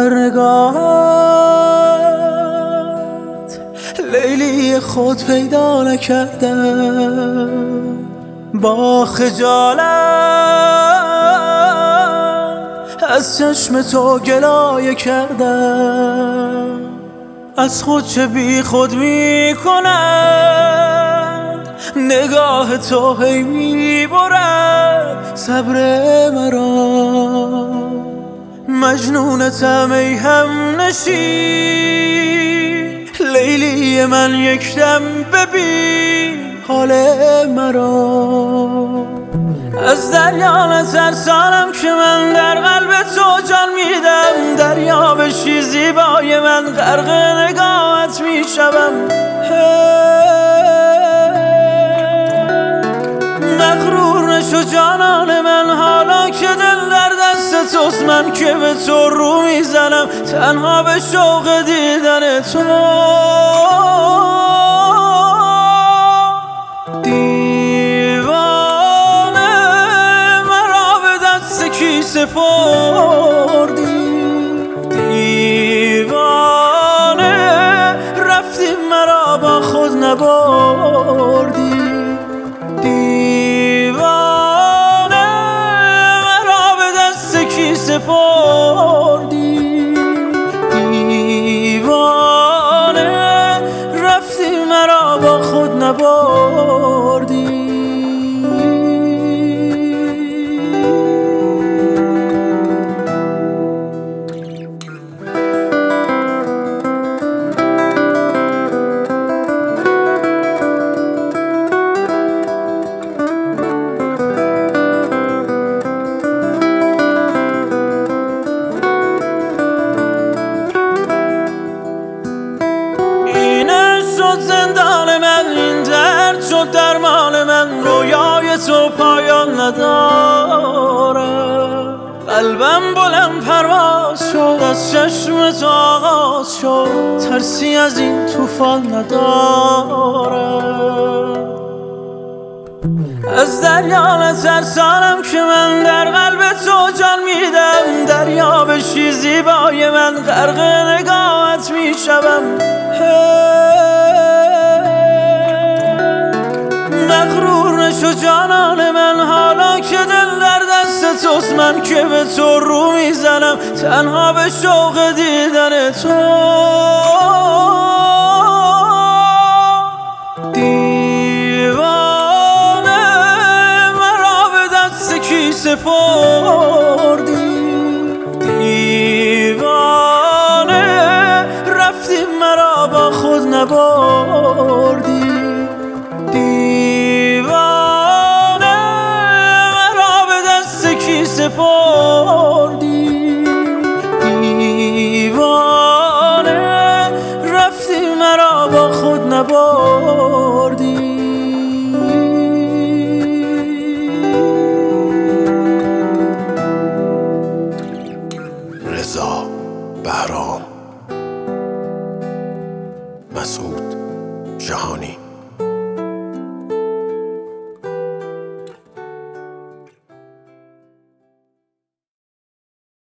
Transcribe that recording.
نگاهت لیلی خود پیدا نکردم، با خجالت از چشم تو گلایه کردم. از خود چه بی خود می کند نگاه تو، هی می برد صبر مرا. مجنونتم ای همنشین، لیلی من یک دم ببین حال مرا. از دریا نترسانم که من در قلب تو جان میدم، دریا بشی زیبای من غرق نگاهت میشوم. مغرور نشو جانان من، حالا که دل در دست توست، من که به تو رو میزنم تنها به شوق دیدن تو. سپردی دیوانه، رفتی مرا با خود نبردی. دیوانه مرا به دست کی سپردی؟ دیوانه رفتی مرا با خود نبردی. زندان من این درد شد درمان من، رویای تو پایان نداره. قلبم بلند پرواز شد، از چشم تو آغاز شد، ترسی از این طوفان نداره. از دریا نترسانم که من در قلب تو جان میدم، دریا بشی زیبای من غرق نگاهت میشوم. مغرور نشو جانان من، حالا که دل در دست توست، من که به تو رو میزنم تنها به شوق دیدن تو. دیوانه مرا به دست کی سپرد؟